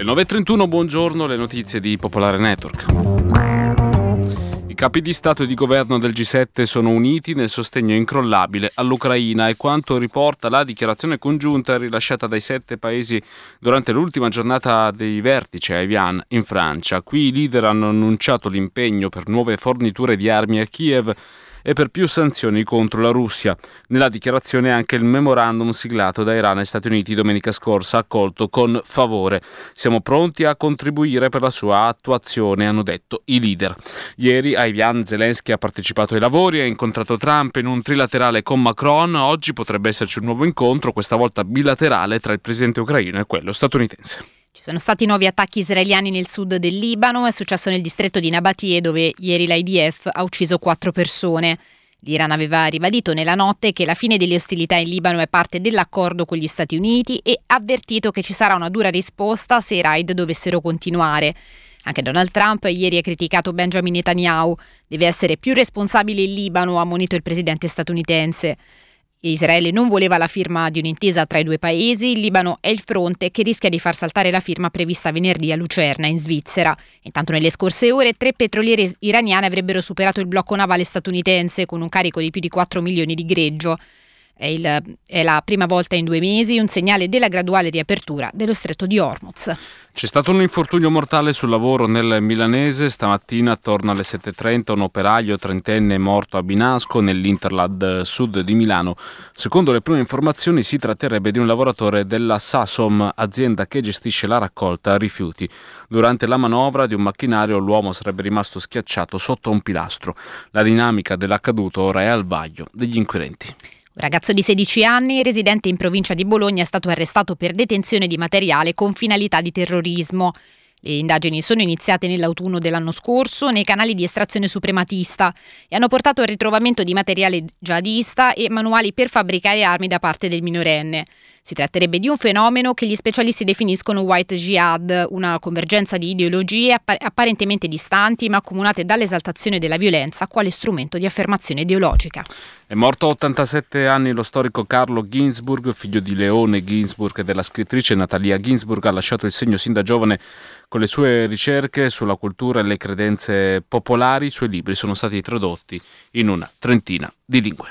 9.31, buongiorno, le notizie di Popolare Network. I capi di Stato e di Governo del G7 sono uniti nel sostegno incrollabile all'Ucraina, e quanto riporta la dichiarazione congiunta rilasciata dai 7 paesi durante l'ultima giornata dei vertici a Evian in Francia. Qui i leader hanno annunciato l'impegno per nuove forniture di armi a Kiev e per più sanzioni contro la Russia. Nella dichiarazione anche il memorandum siglato da Iran e Stati Uniti domenica scorsa, accolto con favore. Siamo pronti a contribuire per la sua attuazione, hanno detto i leader. Ieri a Evian Zelensky ha partecipato ai lavori e ha incontrato Trump in un trilaterale con Macron. Oggi potrebbe esserci un nuovo incontro, questa volta bilaterale, tra il presidente ucraino e quello statunitense. Ci sono stati nuovi attacchi israeliani nel sud del Libano. È successo nel distretto di Nabatie, dove ieri l'IDF ha ucciso 4 persone. L'Iran aveva ribadito nella notte che la fine delle ostilità in Libano è parte dell'accordo con gli Stati Uniti e ha avvertito che ci sarà una dura risposta se i raid dovessero continuare. Anche Donald Trump ieri ha criticato Benjamin Netanyahu. Deve essere più responsabile il Libano, ha ammonito il presidente statunitense. Israele non voleva la firma di un'intesa tra i due paesi. Il Libano è il fronte che rischia di far saltare la firma prevista venerdì a Lucerna, in Svizzera. Intanto nelle scorse ore 3 petroliere iraniane avrebbero superato il blocco navale statunitense con un carico di più di 4 milioni di greggio. È la prima volta in 2 mesi, un segnale della graduale riapertura dello stretto di Hormuz. C'è stato un infortunio mortale sul lavoro nel milanese. Stamattina attorno alle 7.30 un operaio trentenne è morto a Binasco, nell'Interland Sud di Milano. Secondo le prime informazioni si tratterebbe di un lavoratore della Sasom, azienda che gestisce la raccolta rifiuti. Durante la manovra di un macchinario l'uomo sarebbe rimasto schiacciato sotto un pilastro. La dinamica dell'accaduto ora è al vaglio degli inquirenti. Un ragazzo di 16 anni, residente in provincia di Bologna, è stato arrestato per detenzione di materiale con finalità di terrorismo. Le indagini sono iniziate nell'autunno dell'anno scorso nei canali di estrazione suprematista e hanno portato al ritrovamento di materiale jihadista e manuali per fabbricare armi da parte del minorenne. Si tratterebbe di un fenomeno che gli specialisti definiscono white jihad, una convergenza di ideologie apparentemente distanti ma accomunate dall'esaltazione della violenza quale strumento di affermazione ideologica. È morto a 87 anni lo storico Carlo Ginzburg, figlio di Leone Ginzburg e della scrittrice Natalia Ginzburg. Ha lasciato il segno sin da giovane con le sue ricerche sulla cultura e le credenze popolari. I suoi libri sono stati tradotti in una trentina di lingue.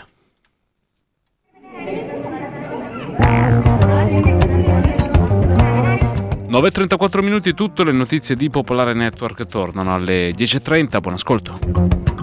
9.34 minuti, tutte le notizie di Popolare Network tornano alle 10.30. Buon ascolto.